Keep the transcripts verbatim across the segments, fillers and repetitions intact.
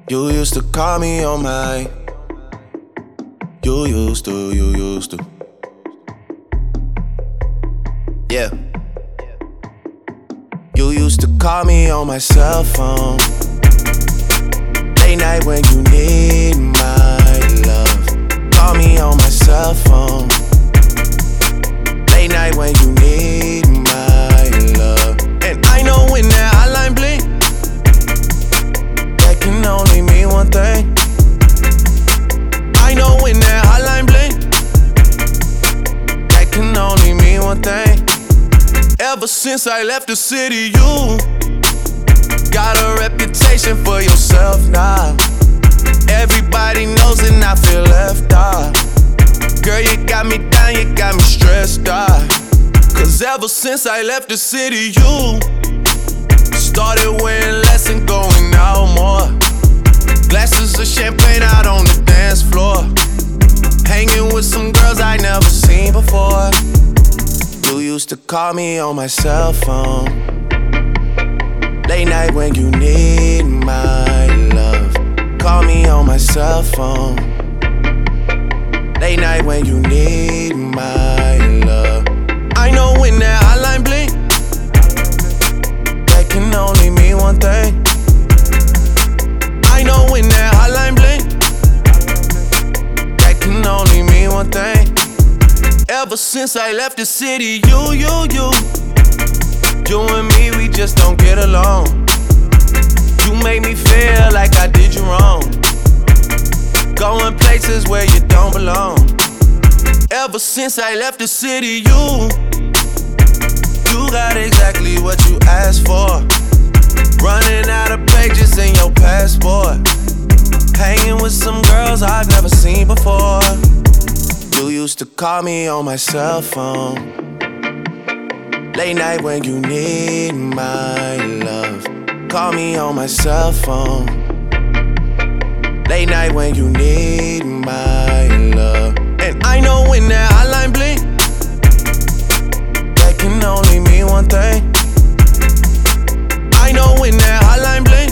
You used to call me on my. You used to, you used to. Yeah. You used to call me on my cell phone. Late night when you need my love. Call me on my cell phone. Late night when you need my love. And I know when that hotline blink, that can only mean one thing. I know when that hotline blink, that can only mean one thing. Ever since I left the city, you got a reputation for yourself now. Everybody knows and I feel left out. Girl, you got me down, you got me stressed out. Cause ever since I left the city, you started wearing less and going out more. Glasses of champagne out on the dance floor. Hanging with some girls I never seen before. You used to call me on my cell phone. Late night when you need my love. Call me on my cell phone. Late night when you need my love. I know when that hotline blink, that can only mean one thing. I know when that hotline blink, that can only mean one thing. Ever since I left the city, you, you, you You and me, we just don't get along. You make me feel like I did you wrong. Going places where you don't belong. Ever since I left the city, you You got exactly what you asked for. Running out of pages in your passport. Hanging with some girls I've never seen before. You used to call me on my cell phone. Late night when you need my love. Call me on my cell phone. Late night when you need my love. And I know when that hotline blink, that can only mean one thing. I know when that hotline blink,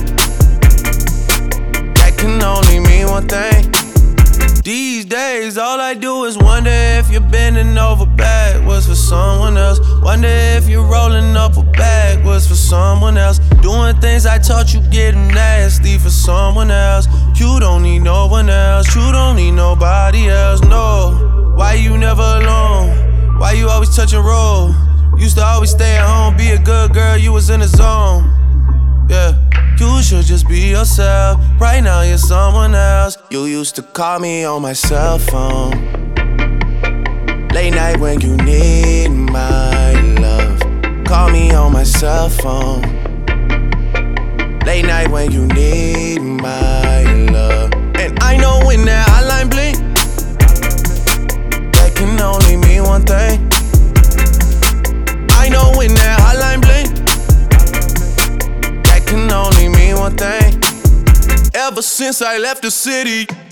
that can only mean one thing. These days, all I do is wonder if you're bending over backwards for someone else. Wonder if you're rolling up or backwards for someone else. Doing things I taught you getting nasty for someone else. You don't need no one else. You don't need nobody else, no. Why you never alone? Why you always touch and roll? Used to always stay at home, be a good girl, you was in the zone. Yeah. You should just be yourself. Right now you're someone else. You used to call me on my cell phone. Late night when you need my love. Call me on my cell phone. Late night when you need my love. And I know when that hotline blink, that can only mean one thing. I know when that hotline blink, can only mean one thing. Ever since I left the city,